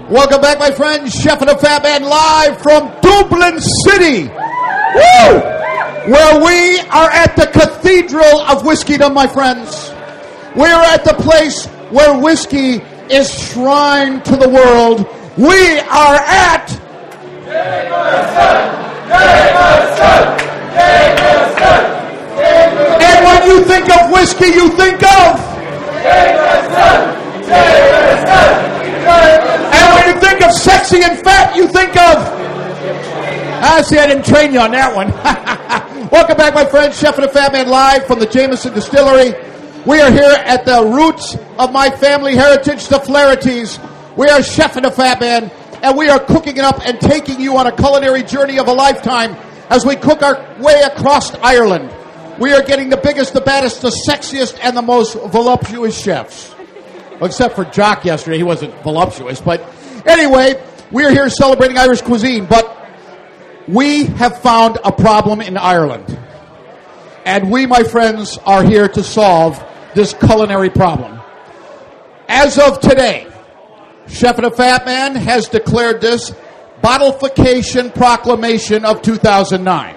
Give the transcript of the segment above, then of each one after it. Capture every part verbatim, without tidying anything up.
Welcome back, my friends. Chef and the Fat Man live from Dublin City. Woo! Where we are at the Cathedral of Whiskey-dom, my friends. We are at the place where whiskey is shrined to the world. We are at Jameson! Jameson! Jameson! And when you think of whiskey, you think of Jameson! Jameson! And when you think of sexy and fat, you think of... I see, I didn't train you on that one. Welcome back, my friends. Chef and the Fat Man live from the Jameson Distillery. We are here at the roots of my family heritage, the Flaherty's. We are Chef and the Fat Man, and we are cooking it up and taking you on a culinary journey of a lifetime as we cook our way across Ireland. We are getting the biggest, the baddest, the sexiest, and the most voluptuous chefs. Well, except for Jock yesterday. He wasn't voluptuous. But anyway, we are here celebrating Irish cuisine. But we have found a problem in Ireland. And we, my friends, are here to solve this culinary problem. As of today, Chef and the Fat Man has declared this Bottleification Proclamation of two thousand nine.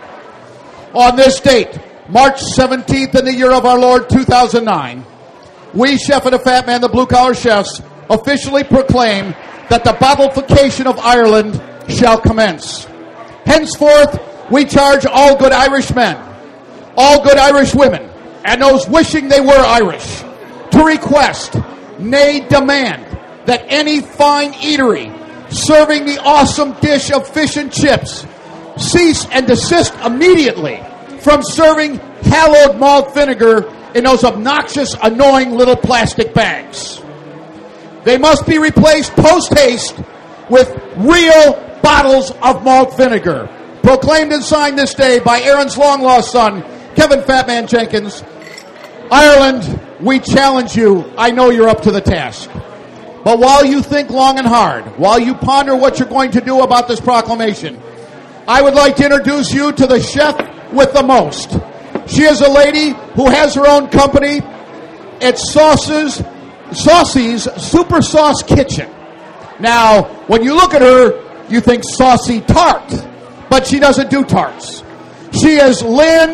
On this date, March seventeenth in the year of our Lord two thousand nine, we, Chef and the Fat Man, the Blue Collar Chefs, officially proclaim that the bottleification of Ireland shall commence. Henceforth, we charge all good Irish men, all good Irish women, and those wishing they were Irish, to request, nay demand, that any fine eatery serving the awesome dish of fish and chips cease and desist immediately from serving hallowed malt vinegar in those obnoxious, annoying little plastic bags. They must be replaced post-haste with real bottles of malt vinegar. Proclaimed and signed this day by Aaron's long-lost son, Kevin Fatman Jenkins. Ireland, we challenge you. I know you're up to the task. But while you think long and hard, while you ponder what you're going to do about this proclamation, I would like to introduce you to the chef with the most. She is a lady who has her own company. It's Sauces, Saucy's Super Sauce Kitchen. Now, when you look at her, you think saucy tart, but she doesn't do tarts. She is Lynn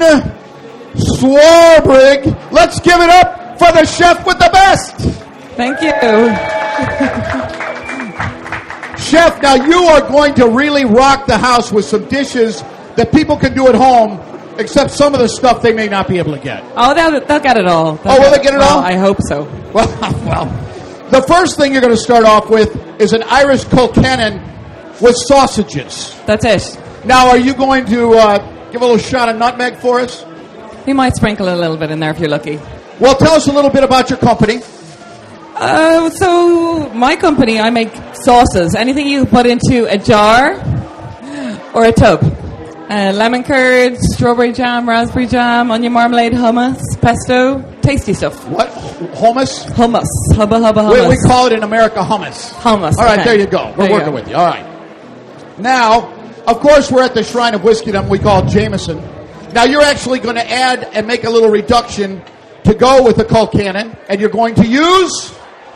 Swarbrigg. Let's give it up for the chef with the best. Thank you. Chef, now you are going to really rock the house with some dishes that people can do at home, except some of the stuff they may not be able to get. Oh, they'll, they'll get it all. They'll oh, will get they get it well, all? I hope so. Well, well, the first thing you're going to start off with is an Irish Kilkenny with sausages. That's it. Now, are you going to uh, give a little shot of nutmeg for us? We might sprinkle a little bit in there if you're lucky. Well, tell us a little bit about your company. Uh, so, my company, I make sauces. Anything you put into a jar or a tub. Uh, lemon curd, strawberry jam, raspberry jam, onion marmalade, hummus, pesto, tasty stuff. What? Hummus? Hummus. Hubba hubba hummus. We, we call it in America hummus. Hummus. All right, okay. there you go. We're there working go. with you. All right. Now, of course, we're at the Shrine of Whiskey-dom we call Jameson. Now, you're actually going to add and make a little reduction to go with the Kilkenny, and you're going to use...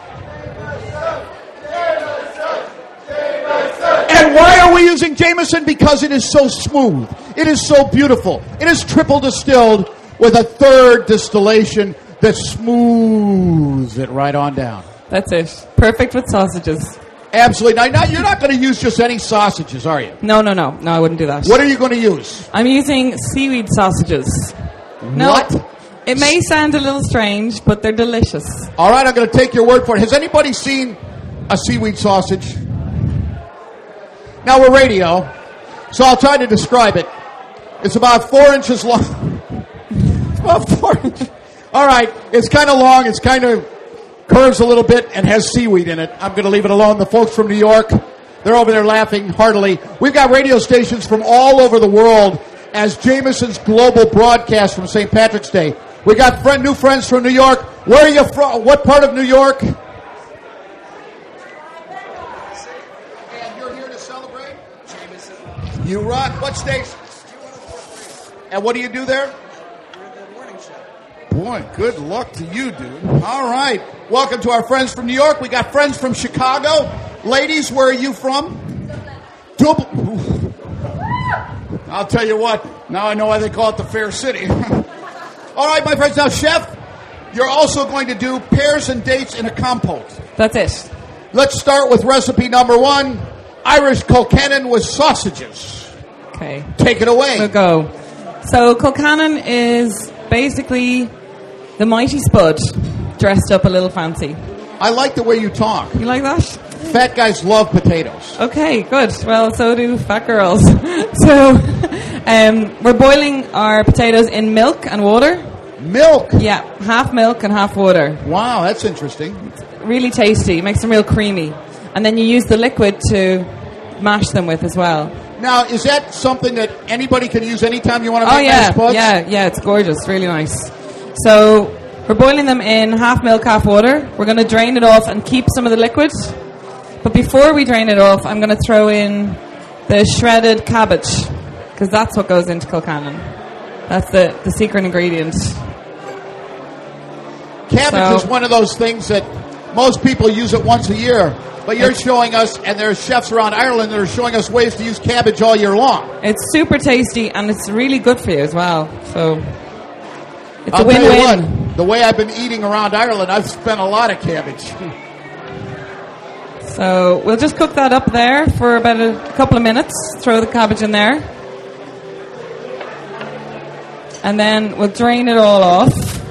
And why are we using Jameson? Because it is so smooth. It is so beautiful. It is triple distilled with a third distillation that smooths it right on down. That's it. Perfect with sausages. Absolutely. Now, now you're not going to use just any sausages, are you? No, no, no. No, I wouldn't do that. What are you going to use? I'm using seaweed sausages. No, what? It may sound a little strange, but they're delicious. All right, I'm going to take your word for it. Has anybody seen a seaweed sausage? Now, we're radio, so I'll try to describe it. It's about four inches long. It's about four inches. All right, it's kind of long. It's kind of curves a little bit and has seaweed in it. I'm going to leave it alone. The folks from New York, they're over there laughing heartily. We've got radio stations from all over the world as Jameson's global broadcast from Saint Patrick's Day. We got friend, new friends from New York. Where are you from? What part of New York? You rock. What station? And what do you do there? We're the morning show. Boy, good luck to you, dude. All right. Welcome to our friends from New York. We got friends from Chicago. Ladies, where are you from? Dublin. I'll tell you what. Now I know why they call it the Fair City. All right, my friends. Now, Chef, you're also going to do pears and dates in a compote. That's it. Let's start with recipe number one, Irish Kilkennan with sausages. Okay. Take it away. We'll go. So Kilkennan is basically the mighty Spud dressed up a little fancy. I like the way you talk. You like that? Fat guys love potatoes. Okay, good. Well, so do fat girls. so um, we're boiling our potatoes in milk and water. Milk? Yeah, half milk and half water. Wow, that's interesting. Really tasty. Makes them real creamy. And then you use the liquid to mash them with as well. Now, is that something that anybody can use anytime you want to Oh, make yeah. nice spuds? Yeah, yeah, it's gorgeous. Really nice. So we're boiling them in half milk, half water. We're going to drain it off and keep some of the liquid. But before we drain it off, I'm going to throw in the shredded cabbage, because that's what goes into Kilkennan. That's the, the secret ingredient. Cabbage So- is one of those things that most people use it once a year. But you're showing us, and there's chefs around Ireland that are showing us ways to use cabbage all year long. It's super tasty, and it's really good for you as well. So it's I'll a tell you win-win. what, the way I've been eating around Ireland, I've spent a lot of cabbage. So we'll just cook that up there for about a couple of minutes. Throw the cabbage in there. And then we'll drain it all off.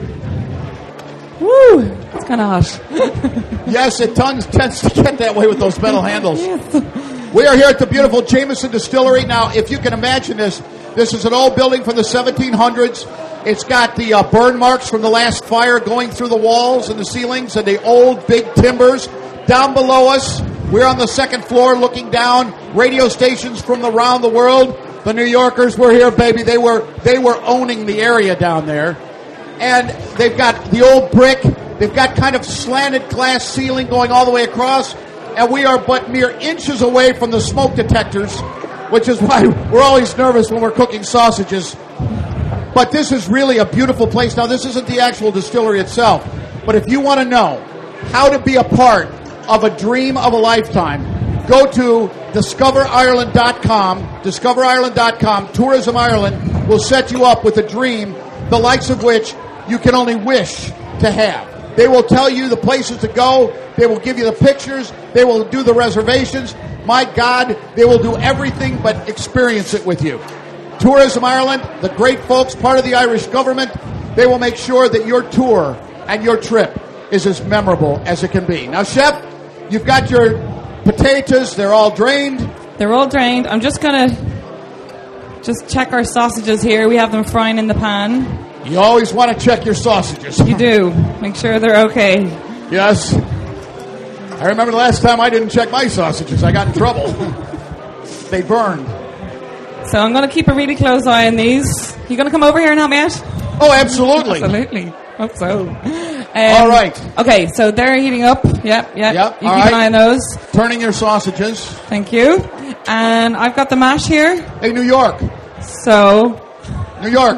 Woo! It's kind of hot. Yes, it tons, tends to get that way with those metal handles. Yes. We are here at the beautiful Jameson Distillery. Now, if you can imagine this, this is an old building from the seventeen hundreds. It's got the uh, burn marks from the last fire going through the walls and the ceilings and the old big timbers. Down below us, we're on the second floor looking down. Radio stations from around the world. The New Yorkers were here, baby. They were they were owning the area down there. And they've got the old brick. They've got kind of slanted glass ceiling going all the way across. And we are but mere inches away from the smoke detectors, which is why we're always nervous when we're cooking sausages. But this is really a beautiful place. Now, this isn't the actual distillery itself. But if you want to know how to be a part of a dream of a lifetime, go to discover ireland dot com. discover ireland dot com. Tourism Ireland will set you up with a dream, the likes of which you can only wish to have. They will tell you the places to go. They will give you the pictures. They will do the reservations. My God, they will do everything but experience it with you. Tourism Ireland, the great folks, part of the Irish government, they will make sure that your tour and your trip is as memorable as it can be. Now, Chef, you've got your potatoes. They're all drained. They're all drained. I'm just going to just check our sausages here. We have them frying in the pan. You always want to check your sausages. You do. Make sure they're okay. Yes. I remember the last time I didn't check my sausages. I got in trouble. They burned. So I'm going to keep a really close eye on these. You going to come over here and help me out? Oh, absolutely. Absolutely. Hope so. Um, All right. Okay, so they're heating up. Yep, yep. Yep, You all keep right. an eye on those. Turning your sausages. Thank you. And I've got the mash here. Hey, New York. So, New York.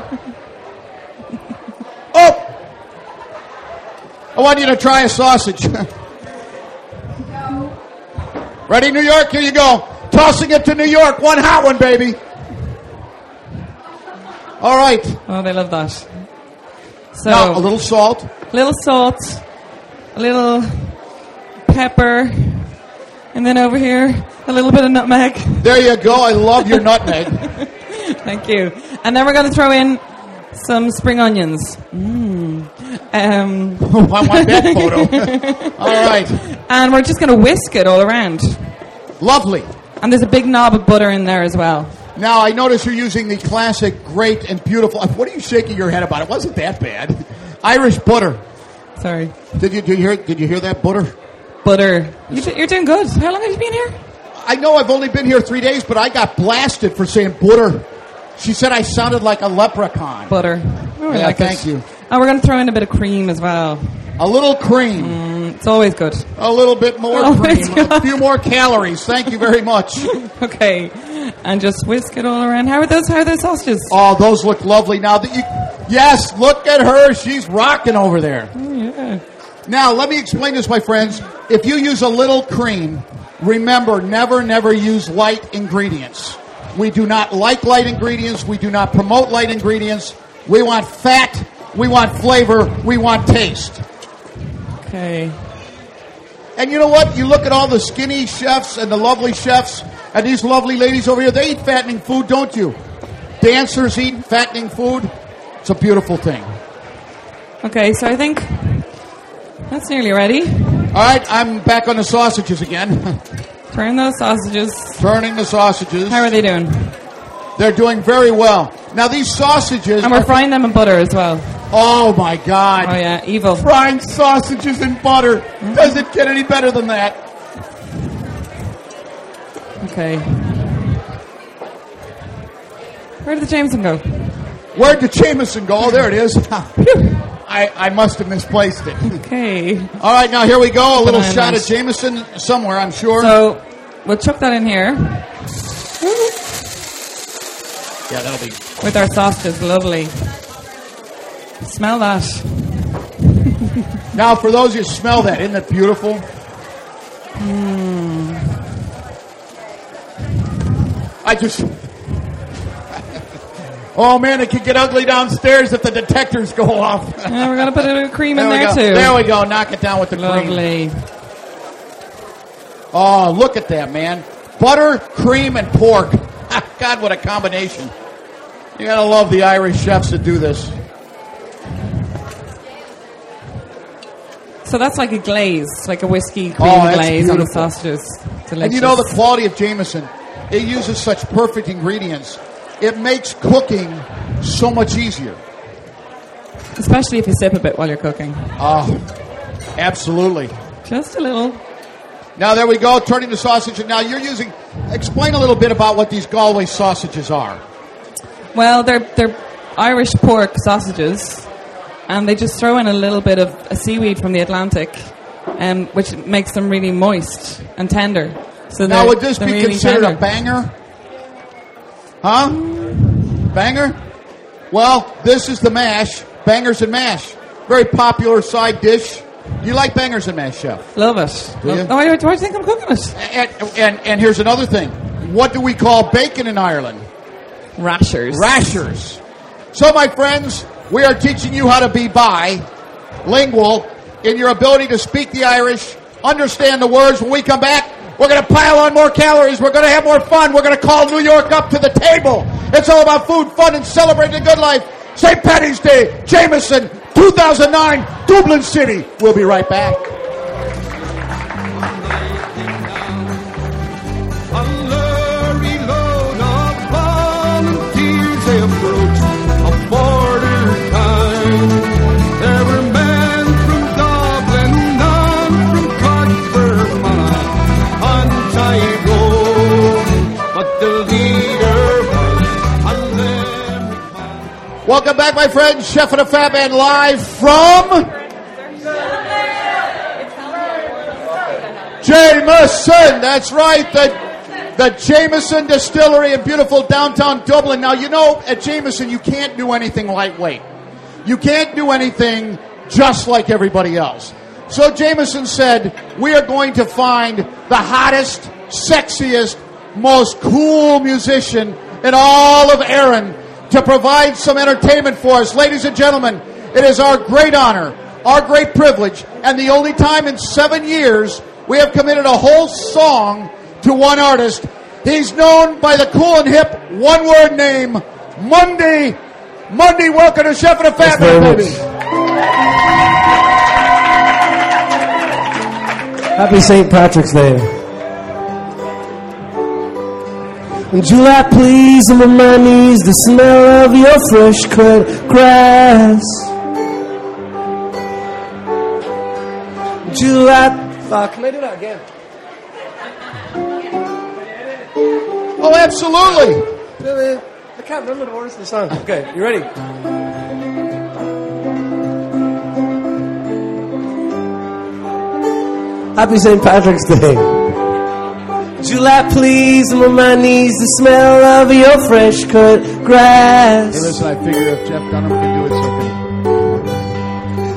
Oh! I want you to try a sausage. Ready, New York? Here you go. Tossing it to New York. One hot one, baby. All right. oh, they love that. So, Now, a little salt. little salt, a little pepper, and then over here, a little bit of nutmeg. There you go. I love your nutmeg. Thank you. And then we're going to throw in some spring onions. Mm. Um, Oh, I want that photo. All right. and we're just going to whisk it all around. Lovely. And there's a big knob of butter in there as well. Now, I notice you're using the classic, great, and beautiful. What are you shaking your head about? It wasn't that bad. Irish butter. Sorry. Did you, did you hear? Did you hear that butter? Butter. You d- you're doing good. How long have you been here? I know I've only been here three days, but I got blasted for saying butter. She said I sounded like a leprechaun. Butter. Oh, I Yeah, like thank it. you. And we're going to throw in a bit of cream as well. A little cream. Mm, it's always good. A little bit more Oh, cream. it's A good. few more calories. Thank you very much. Okay. And just whisk it all around. How are those? How are those sausages? Oh, those look lovely. Now that you, yes, look at her. She's rocking over there. Oh, yeah. Now, let me explain this, my friends. if you use a little cream, remember, never, never use light ingredients. We do not like light ingredients. We do not promote light ingredients. We want fat. We want flavor. We want taste. Okay. And you know what? You look at all the skinny chefs and the lovely chefs and these lovely ladies over here. They eat fattening food, don't you? Dancers eat fattening food. It's a beautiful thing. Okay, so I think that's nearly ready. All right, I'm back on the sausages again. Turn those sausages. Turning the sausages. How are they doing? They're doing very well. Now, these sausages... And we're are, frying them in butter as well. Oh, my God. Oh, yeah, evil. Frying sausages in butter. Mm-hmm. Does it get any better than that? Okay. Where did the Jameson go? Where'd the Jameson go? Oh, there it is. I, I must have misplaced it. Okay. All right, now here we go. A little Bananas. shot of Jameson somewhere, I'm sure. So, we'll chuck that in here. Yeah, that'll be... With our sausages. Lovely. Smell that. Now, for those who smell that, isn't that beautiful? Mm. I just... Oh, man, it could get ugly downstairs if the detectors go off. Yeah, we're going to put a little cream in there, there, there too. There we go. Knock it down with the Lovely. cream. Oh, look at that, man. Butter, cream, and pork. God, what a combination. You got to love the Irish chefs that do this. So that's like a glaze, like a whiskey cream Oh, glaze beautiful. on the sausages. Delicious. And you know the quality of Jameson. It uses such perfect ingredients. It makes cooking so much easier. Especially if you sip a bit while you're cooking. Oh, absolutely. Just a little. Now, there we go, turning the sausage. Now, you're using... Explain a little bit about what these Galway sausages are. Well, they're they're Irish pork sausages, and they just throw in a little bit of a seaweed from the Atlantic, um, which makes them really moist and tender. So now, would this be really considered tender. a banger? Huh? Banger? Well, this is the mash. Bangers and mash. Very popular side dish. Do you like bangers and mash, Chef? Love it. Do you? Love, why, why do you think I'm cooking it? And, and, and here's another thing. What do we call bacon in Ireland? Rashers. Rashers. So, my friends, we are teaching you how to be bilingual in your ability to speak the Irish, understand the words. When we come back, we're going to pile on more calories. We're going to have more fun. We're going to call New York up to the table. It's all about food, fun, and celebrating a good life. Saint Paddy's Day, Jameson, two thousand nine, Dublin City. We'll be right back. Welcome back, my friends. Chef and a Fat Man live from Jameson. That's right, the the Jameson Distillery in beautiful downtown Dublin. Now, you know, at Jameson, you can't do anything lightweight. You can't do anything just like everybody else. So Jameson said, we are going to find the hottest, sexiest, most cool musician in all of Erin to provide some entertainment for us. Ladies and gentlemen, it is our great honor, our great privilege, and the only time in seven years we have committed a whole song to one artist. He's known by the cool and hip one-word name, Monday. Monday, welcome to Chef and a Fat Man, baby. Happy Saint Patrick's Day. And July, please, I'm on my knees, the smell of your fresh cut grass. July, uh, can I do that again? Oh, absolutely. I can't remember the words of the song. Okay, you ready? Happy Saint Patrick's Day. July, please, I'm on my knees, the smell of your fresh cut grass. Hey, listen, I figured if Jeff Dunham could do it, so can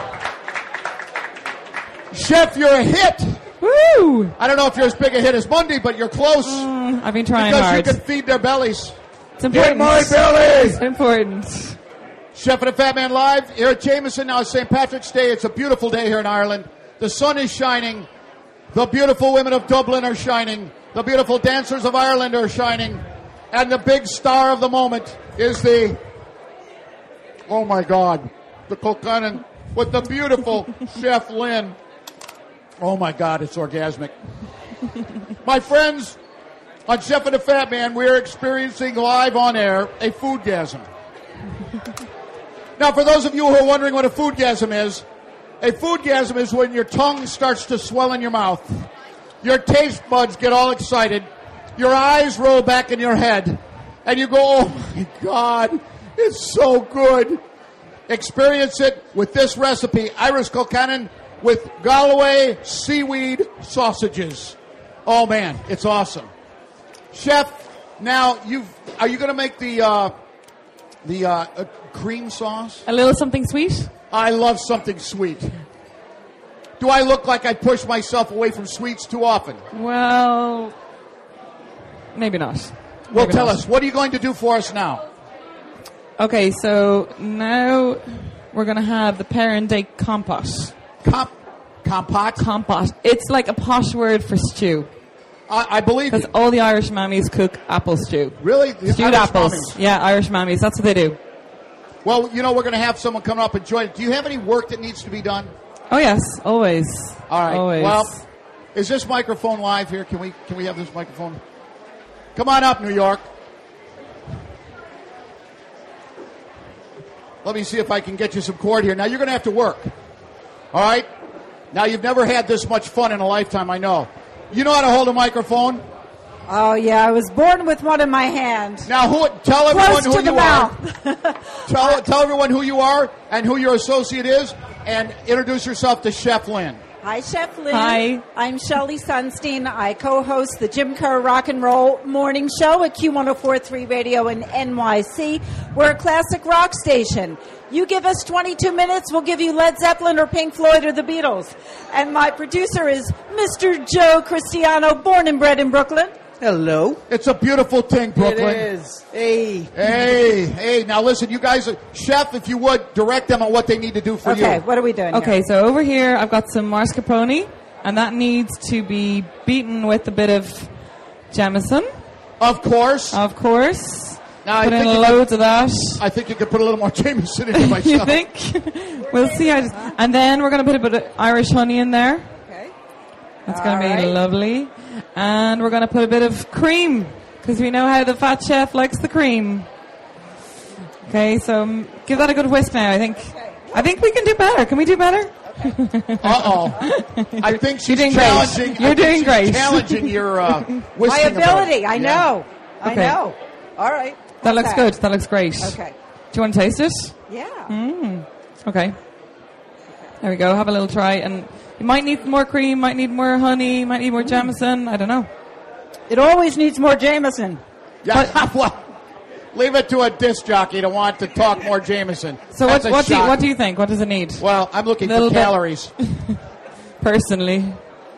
Chef, you're a hit. Woo! I don't know if you're as big a hit as Monday, but you're close. Mm, I've been trying because hard. you can feed their bellies. It's important. Get my bellies! It's important. Chef and the Fat Man live here at Jameson. Now it's Saint Patrick's Day. It's a beautiful day here in Ireland. The sun is shining. The beautiful women of Dublin are shining. The beautiful dancers of Ireland are shining. And the big star of the moment is the, oh my God, the Kilkennan with the beautiful Chef Lynn. Oh my God, it's orgasmic. My friends, on Chef and the Fat Man, we are experiencing live on air a foodgasm. Now, for those of you who are wondering what a foodgasm is, a foodgasm is when your tongue starts to swell in your mouth. Your taste buds get all excited. Your eyes roll back in your head. And you go, oh my God, it's so good. Experience it with this recipe, Irish Kilkennan with Galway seaweed sausages. Oh man, it's awesome. Chef, now you are you going to make the uh, the uh, uh, cream sauce? A little something sweet? I love something sweet. Do I look like I push myself away from sweets too often? Well, maybe not. Well, Maybe tell not. us, what are you going to do for us now? Okay, so now we're going to have the pear and date compote. Comp, compote? Compote. It's like a posh word for stew. I, I believe Because you. all the Irish mammies cook apple stew. Really? The Stewed Irish apples. mommies. Yeah, Irish mammies. That's what they do. Well, you know, we're going to have someone come up and join it. Do you have any work that needs to be done? Oh, yes. Always. All right. Always. Well, is this microphone live here? Can we can we have this microphone? Come on up, New York. Let me see if I can get you some cord here. Now, you're going to have to work. All right? Now, you've never had this much fun in a lifetime, I know. You know how to hold a microphone? Oh, yeah, I was born with one in my hand. Now, who, tell everyone Close who to the you are. mouth. Tell, tell everyone who you are and who your associate is, and introduce yourself to Chef Lynn. Hi, Chef Lynn. Hi. I'm Shelley Sunstein. I co-host the Jim Kerr Rock and Roll Morning Show at Q one oh four point three Radio in N Y C. We're a classic rock station. You give us twenty-two minutes, we'll give you Led Zeppelin or Pink Floyd or the Beatles. And my producer is Mister Joe Cristiano, born and bred in Brooklyn. Hello. It's a beautiful thing, Brooklyn. It is. Hey. Hey, hey, now listen, you guys, uh, Chef, if you would, direct them on what they need to do for Okay, you. what are we doing Okay, here? so over here I've got some mascarpone, and that needs to be beaten with a bit of Jameson, Of course. of course. Now, I Put in think you loads of that. I think you could put a little more Jameson in it You myself. think? We'll see. How it- and then we're going to put a bit of Irish honey in there. Okay. That's going to be All right. lovely. And we're going to put a bit of cream, because we know how the fat chef likes the cream. Okay, so um, give that a good whisk now, I think. I think we can do better. Can we do better? Uh-oh. I think she's You're doing great. challenging. You're I think doing she's great. challenging your uh, My whisking ability, I Yeah. know. I Okay. know. All right. That How's looks good. That looks great. Okay. Do you want to taste it? Yeah. Mm. Okay. There we go. Have a little try. And you might need more cream, might need more honey, might need more Jameson. I don't know. It always needs more Jameson. Yeah, well, leave it to a disc jockey to want to talk more Jameson. So That's what, a what, do you, shock. what do you think? What does it need? Well, I'm looking Little for bit. calories. Personally.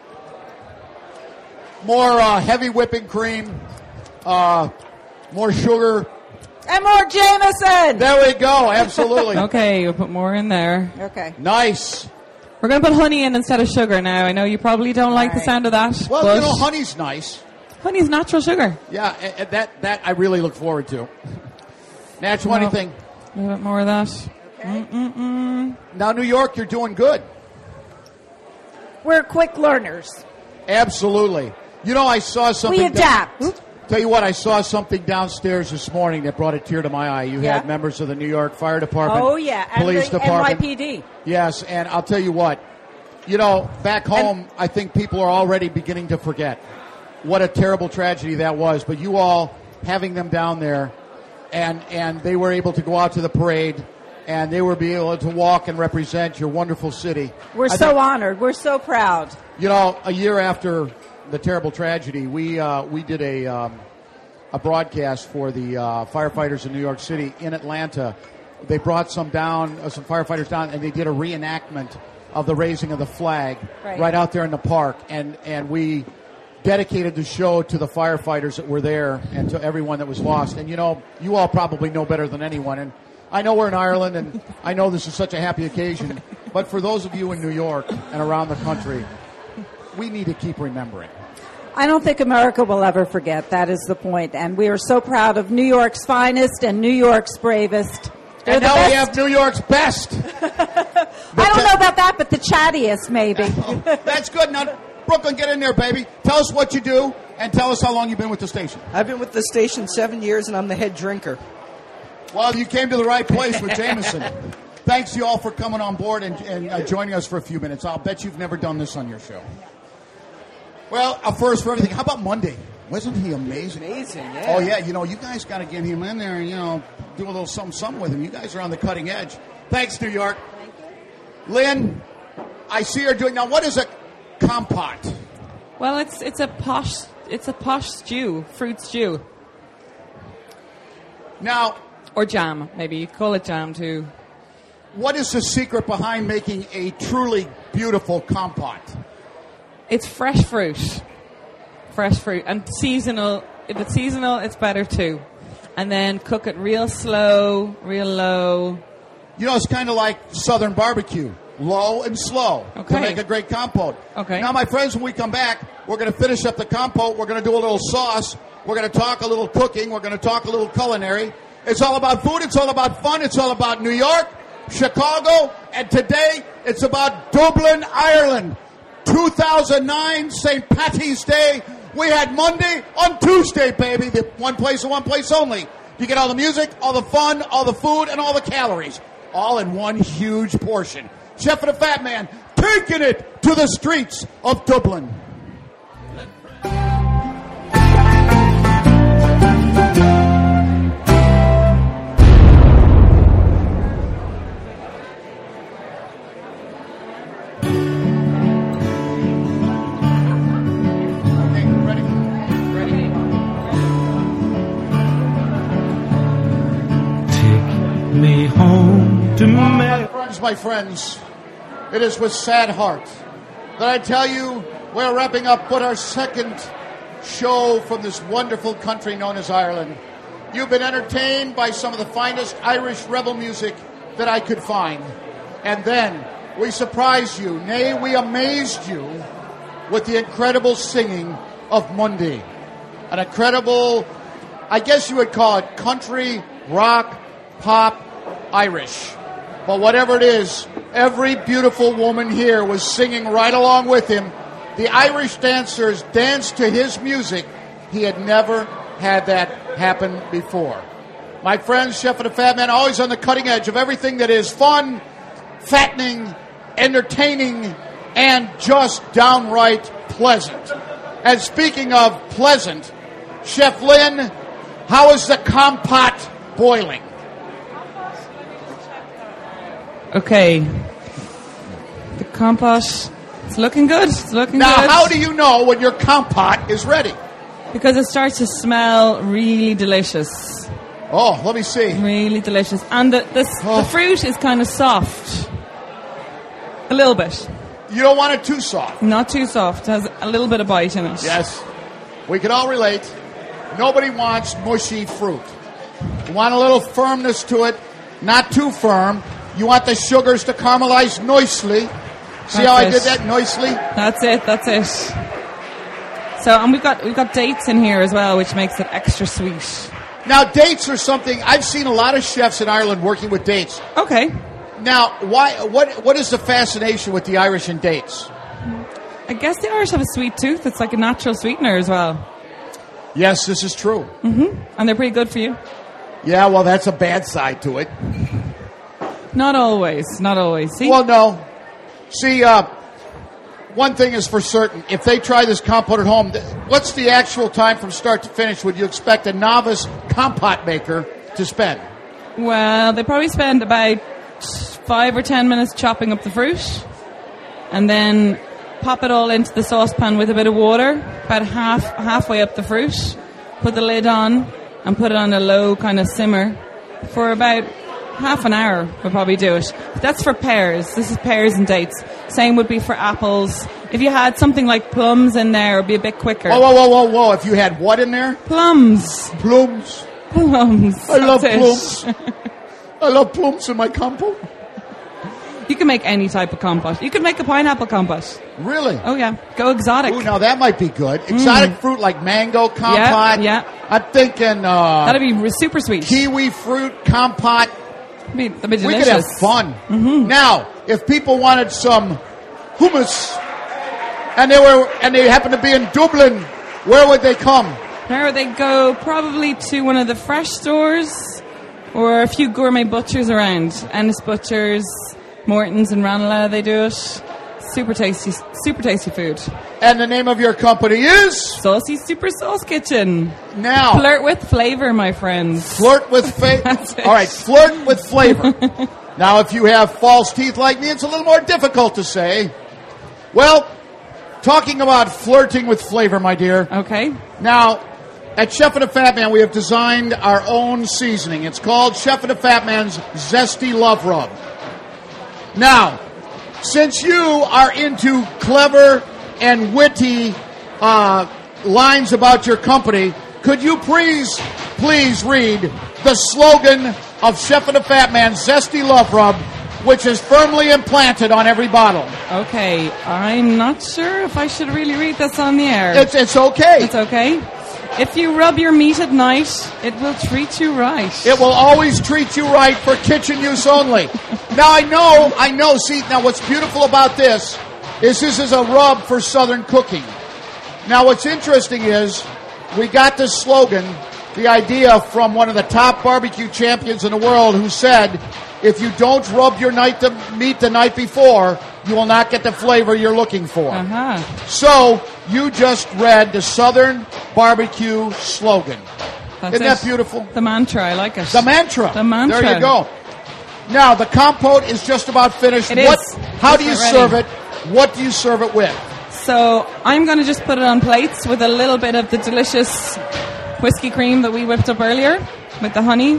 More uh, heavy whipping cream. Uh, more sugar. And more Jameson! There we go. Absolutely. Okay, we'll put more in there. Okay. Nice. We're going to put honey in instead of sugar now. I know you probably don't like the right. sound of that. Well, but you know, honey's nice. honey's natural sugar. Yeah, and, and that that I really look forward to. Natural Well, anything. A little bit more of that. Okay. Mm-mm-mm. Now, New York, you're doing good. We're quick learners. Absolutely. You know, I saw something. We adapt. Tell you what, I saw something downstairs this morning that brought a tear to my eye. You Yeah. had members of the New York Fire Department, Oh, yeah. And police the department. N Y P D. Yes, and I'll tell you what. You know, back home, I think people are already beginning to forget what a terrible tragedy that was. But you all having them down there, and and they were able to go out to the parade, and they were be able to walk and represent your wonderful city. We're I so think- honored. We're so proud. You know, a year after the terrible tragedy, we uh, we did a um, a broadcast for the uh, firefighters in New York City in Atlanta. They brought some down, uh, some firefighters down, and they did a reenactment of the raising of the flag Right. right out there in the park. And, and we dedicated the show to the firefighters that were there and to everyone that was lost. And, you know, you all probably know better than anyone. And I know we're in Ireland, and I know this is such a happy occasion. But for those of you in New York and around the country, we need to keep remembering. I don't think America will ever forget. That is the point. And we are so proud of New York's finest and New York's bravest. They're And the now best. we have New York's best. I don't know about that, but the chattiest, maybe. That's good. Now, Brooklyn, get in there, baby. Tell us what you do, and tell us how long you've been with the station. I've been with the station seven years, and I'm the head drinker. Well, you came to the right place with Jameson. Thanks, you all, for coming on board and, and uh, joining us for a few minutes. I'll bet you've never done this on your show. Well, a first for everything. How about Monday? Wasn't he amazing? Amazing, yeah. Oh, yeah. You know, you guys got to get him in there and, you know, do a little something, something with him. You guys are on the cutting edge. Thanks, New York. Thank you. Lynn, I see her doing... Now, what is a compote? Well, it's it's a posh it's a posh stew, fruit stew, Now, or jam. Maybe you call it jam too. what is the secret behind making a truly beautiful compote? It's fresh fruit, fresh fruit, and seasonal. If it's seasonal, it's better too. And then cook it real slow, real low. You know, it's kind of like Southern barbecue. Low and slow Okay. to make a great compote. Okay. Now, my friends, when we come back, we're going to finish up the compote. We're going to do a little sauce. We're going to talk a little cooking. We're going to talk a little culinary. It's all about food. It's all about fun. It's all about New York, Chicago, and today it's about Dublin, Ireland. two thousand nine, Saint Patty's Day. We had Monday on Tuesday, baby. The one place and one place only. You get all the music, all the fun, all the food, and all the calories. All in one huge portion. Chef and the Fat Man taking it to the streets of Dublin. Okay, ready? Ready. Take me home to My me. friends, my friends, it is with sad heart that I tell you we're wrapping up what our second show from this wonderful country known as Ireland. You've been entertained by some of the finest Irish rebel music that I could find. And then we surprised you, nay, we amazed you with the incredible singing of Monday. An incredible, I guess you would call it country, rock, pop, Irish. But whatever it is, every beautiful woman here was singing right along with him. The Irish dancers danced to his music. He had never had that happen before. My friends, Chef and the Fat Man, always on the cutting edge of everything that is fun, fattening, entertaining, and just downright pleasant. And speaking of pleasant, Chef Lynn, how is the compote boiling? Okay. The compote, it's looking good. It's looking Now, good. how do you know when your compote is ready? Because it starts to smell really delicious. Oh, let me see. Really delicious. And the, the, Oh. the fruit is kind of soft. A little bit. You don't want it too soft. Not too soft. It has a little bit of bite in it. Yes, we can all relate. Nobody wants mushy fruit. You want a little firmness to it, not too firm. You want the sugars to caramelize nicely. See That's how I it. did that nicely? That's it. That's it. So, and we've got we've got dates in here as well, which makes it extra sweet. Now, dates are something, I've seen a lot of chefs in Ireland working with dates. Okay. Now, why? What? What is the fascination with the Irish and dates? I guess the Irish have a sweet tooth. It's like a natural sweetener as well. Yes, this is true. And they're pretty good for you. Yeah, well, that's a bad side to it. Not always. Not always. See? Well, no. See, uh, one thing is for certain. If they try this compote at home, th- what's the actual time from start to finish would you expect a novice compote maker to spend? Well, they probably spend about five or ten minutes chopping up the fruit. And then pop it all into the saucepan with a bit of water, about half halfway up the fruit. Put the lid on and put it on a low kind of simmer for about half an hour would probably do it. That's for pears. This is pears and dates. Same would be for apples. If you had something like plums in there, it would be a bit quicker. Whoa, whoa, whoa, whoa, whoa. If you had what in there? Plums. Plums. Plums. I love That's plums. I love plums in my compote. You can make any type of compote. You could make a pineapple compote. Really? Oh, yeah. Go exotic. Ooh, now that might be good. Exotic mm. fruit like mango compote. Yeah, yeah. I'm thinking... Uh, That'd be super sweet. Kiwi fruit compote. That'd be, that'd be delicious. We could have fun. Mm-hmm. Now, if people wanted some hummus and they were and they happened to be in Dublin, where would they come? Where would they go? Probably to one of the fresh stores or a few gourmet butchers around. Ennis Butchers, Morton's and Ranelagh, they do it. Super tasty, super tasty food. And the name of your company is? Saucy Super Sauce Kitchen. Now. Flirt with flavor, my friends. Flirt with flavor. All right, flirt with flavor. Now, if you have false teeth like me, it's a little more difficult to say. Well, talking about flirting with flavor, my dear. Okay. Now, at Chef and the Fat Man, we have designed our own seasoning. It's called Chef and the Fat Man's Zesty Love Rub. Now, since you are into clever and witty uh, lines about your company, could you please, please read the slogan of Chef and the Fat Man's Zesty Love Rub, which is firmly implanted on every bottle? Okay, I'm not sure if I should really read this on the air. It's, it's okay. It's okay. If you rub your meat at night, it will treat you right. It will always treat you right for kitchen use only. Now, I know, I know, see, now what's beautiful about this is this is a rub for Southern cooking. Now, what's interesting is we got this slogan, the idea from one of the top barbecue champions in the world who said, if you don't rub your night the meat the night before, you will not get the flavor you're looking for. Uh-huh. So, you just read the Southern barbecue slogan. That's Isn't it. that beautiful? The mantra, I like it. The mantra. The mantra. There you go. Now, the compote is just about finished. It what, is. How It's do you ready. serve it? What do you serve it with? So, I'm going to just put it on plates with a little bit of the delicious whiskey cream that we whipped up earlier with the honey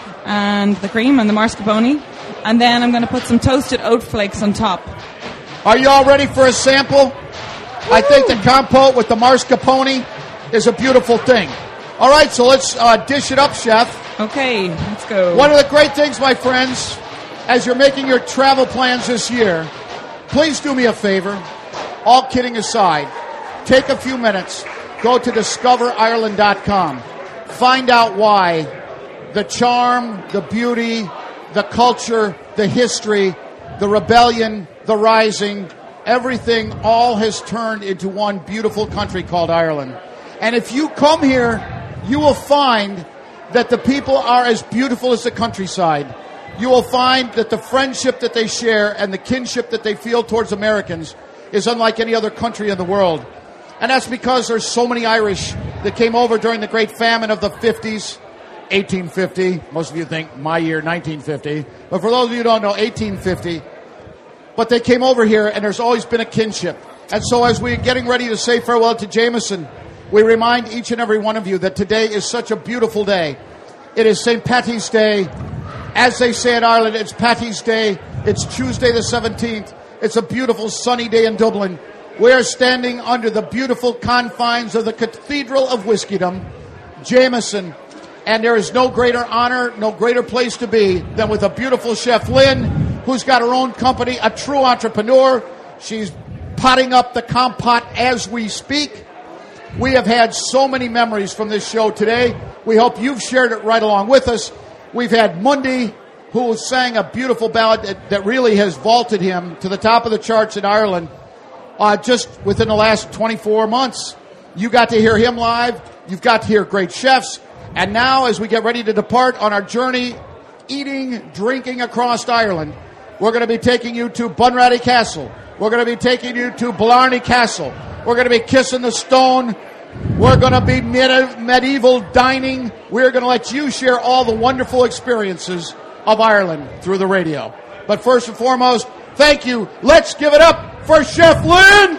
and the cream and the mascarpone. And then I'm going to put some toasted oat flakes on top. Are you all ready for a sample? Woo! I think the compote with the mascarpone is a beautiful thing. All right, so let's uh, dish it up, Chef. Okay, let's go. One of the great things, my friends, as you're making your travel plans this year, please do me a favor. All kidding aside, take a few minutes, go to discover ireland dot com. Find out why the charm, the beauty, the culture, the history, the rebellion, the rising, everything all has turned into one beautiful country called Ireland. And if you come here, you will find that the people are as beautiful as the countryside. You will find that the friendship that they share and the kinship that they feel towards Americans is unlike any other country in the world. And that's because there's so many Irish that came over during the Great Famine of the fifties, eighteen fifty. Most of you think my year, nineteen fifty. But for those of you who don't know, eighteen fifty. But they came over here, and there's always been a kinship. And so as we're getting ready to say farewell to Jameson, we remind each and every one of you that today is such a beautiful day. It is Saint Patty's Day. As they say in Ireland, it's Patty's Day. It's Tuesday the seventeenth. It's a beautiful sunny day in Dublin. We are standing under the beautiful confines of the Cathedral of Whiskydom, Jameson. And there is no greater honor, no greater place to be than with a beautiful Chef Lynn, who's got her own company, a true entrepreneur. She's potting up the compote as we speak. We have had so many memories from this show today. We hope you've shared it right along with us. We've had Mundy, who sang a beautiful ballad that, that really has vaulted him to the top of the charts in Ireland uh, just within the last twenty-four months. You got to hear him live. You've got to hear great chefs. And now, as we get ready to depart on our journey, eating, drinking across Ireland, we're going to be taking you to Bunratty Castle. We're going to be taking you to Blarney Castle. We're going to be kissing the stone. We're going to be medi- medieval dining. We're going to let you share all the wonderful experiences of Ireland through the radio. But first and foremost, thank you. Let's give it up for Chef Lynn.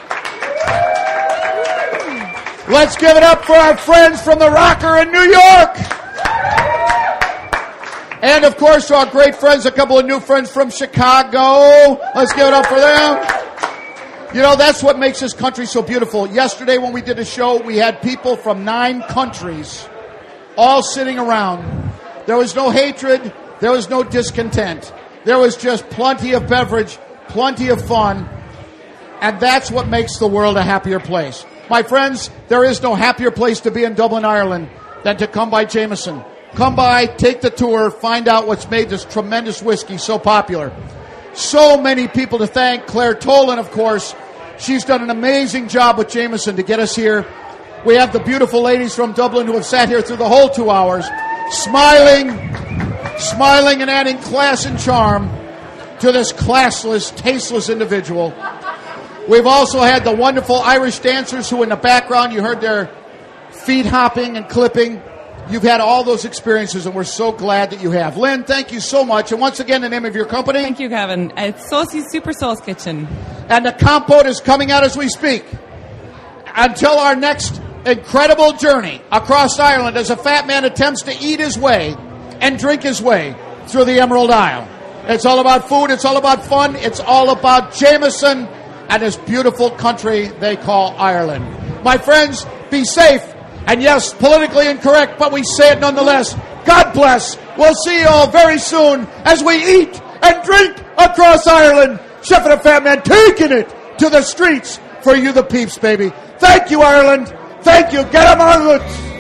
Let's give it up for our friends from the Rocker in New York. And, of course, to our great friends, a couple of new friends from Chicago. Let's give it up for them. You know, that's what makes this country so beautiful. Yesterday when we did a show, we had people from nine countries all sitting around. There was no hatred. There was no discontent. There was just plenty of beverage, plenty of fun. And that's what makes the world a happier place. My friends, there is no happier place to be in Dublin, Ireland than to come by Jameson. Come by, take the tour, find out what's made this tremendous whiskey so popular. So many people to thank. Claire Tolan, of course. She's done an amazing job with Jameson to get us here. We have the beautiful ladies from Dublin who have sat here through the whole two hours, smiling, smiling and adding class and charm to this classless, tasteless individual. We've also had the wonderful Irish dancers who in the background, you heard their feet hopping and clipping. You've had all those experiences, and we're so glad that you have. Lynn, thank you so much. And once again, the name of your company? Thank you, Gavin. It's Saucy's Super Sauce Kitchen. And the compote is coming out as we speak. Until our next incredible journey across Ireland as a fat man attempts to eat his way and drink his way through the Emerald Isle. It's all about food. It's all about fun. It's all about Jameson and this beautiful country they call Ireland. My friends, be safe. And yes, politically incorrect, but we say it nonetheless. God bless. We'll see you all very soon as we eat and drink across Ireland. Chef and a Fat Man taking it to the streets for you, the peeps, baby. Thank you, Ireland. Thank you. Get 'em on it.